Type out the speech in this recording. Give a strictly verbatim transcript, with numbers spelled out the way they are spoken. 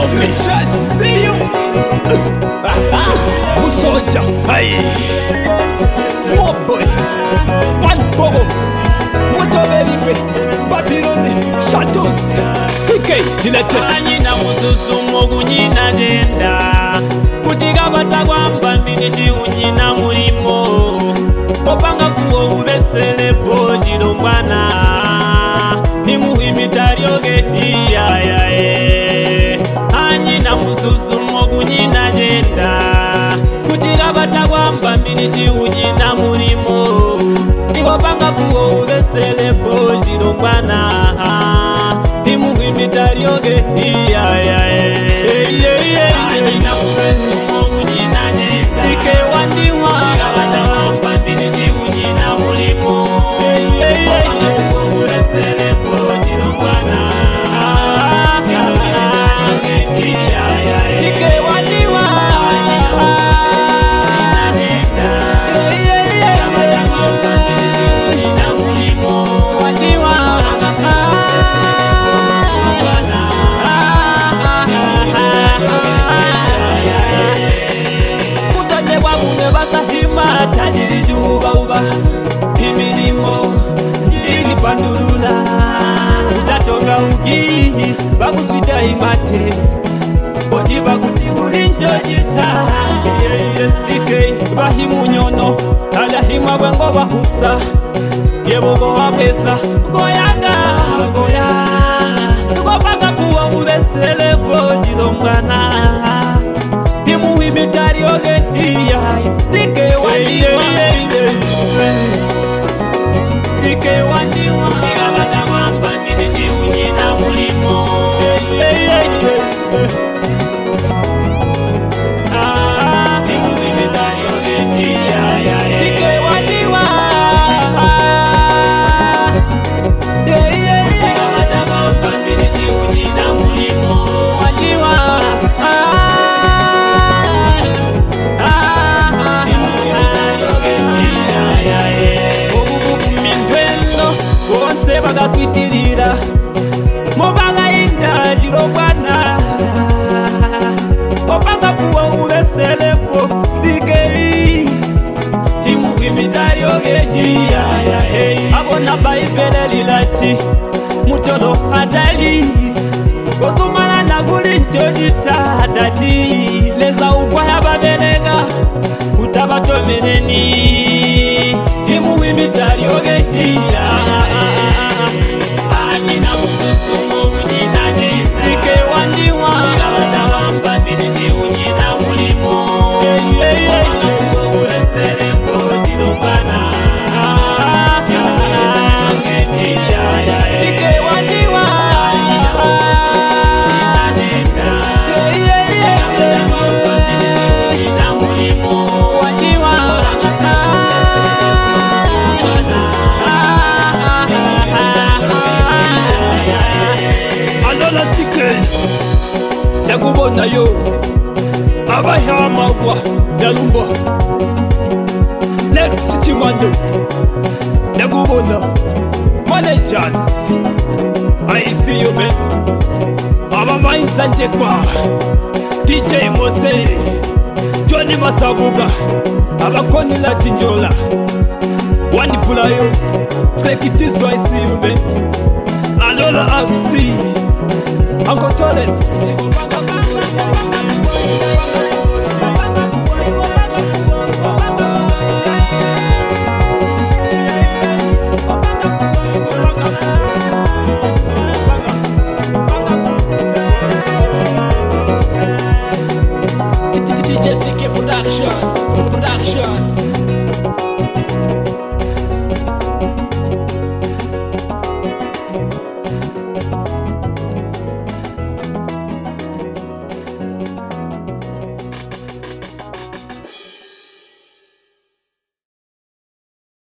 me. Just see you. Musoja, hey. Small boy, one bobo. Moto baby, Babylon, Shadows. C K, Gillette. Anyina mususu mogunyina jenda. Kutiga batagwamba minishi unyina mulimo. Opanga kuo ubesele bojiro mbana. Ni muhimitarioge iya ya e. Anyina mususu mogunyina jenda. Kutiga batagwamba minishi unyina mulimo. Ni opanga kuo ubesele bojiro mbana. Ni muhimitarioge iya ya e. Anyina mususu mogunyina jenda. Ike wandiwa. Kutiga batagwamba minishi unyina mulimo. Opanga kuo ubesele bojiro mbana. Ni muhimitarioge iya ya e. Ike wandiwa. Tajiri juba uba imirimo iri pandurula utatonga ugi baguswita imate bodi baguti burinjo jita yesike bahimunyono alahimwa bwango bahusa yebogo wapesa goyaga goya gopanga kuwa ubesele bojiro mwana imuhimitarioge iya sike wandiwa sike wandiwa Kutiga batagwamba minishi unyina mulimo. Imuhimitarioge iya ya e. Sike wandiwa Kutiga batagwamba minishi unyina mulimo. wandiwa bagaswitirira mobaga inda jirobana opanga kuwa ubeselepo sikei imuhimitarioge iya abona baibele lilati mutolo hadali gosumana naguli njojita dadi leza ugwaya babelega utabatomeneni imuhimitarioge iya Anyina mususu mogunyina jenda. Ike wandiwa. Kutiga batagwamba minishi unyina mulimo. Opanga kuo ubesele bojiro mbana. Ni muhimitarioge iya ya e. Ike wandiwa. Anyina mususu mogunyina jenda. Kutiga batagwamba minishi unyina mulimo. Wandiwa. Opanga kuo ubesele bojiro mbana. Alola sike Nakubona yo Abaha magwa Nalumba Next chimando Nakubona Managers I see you man Ababa insanje kwa D J Mose Johnny Masabuga Abakoni Latinjola Wani Pulayo Frekitizo I see you man Alola Axi Uncle Torres D J C K Production Production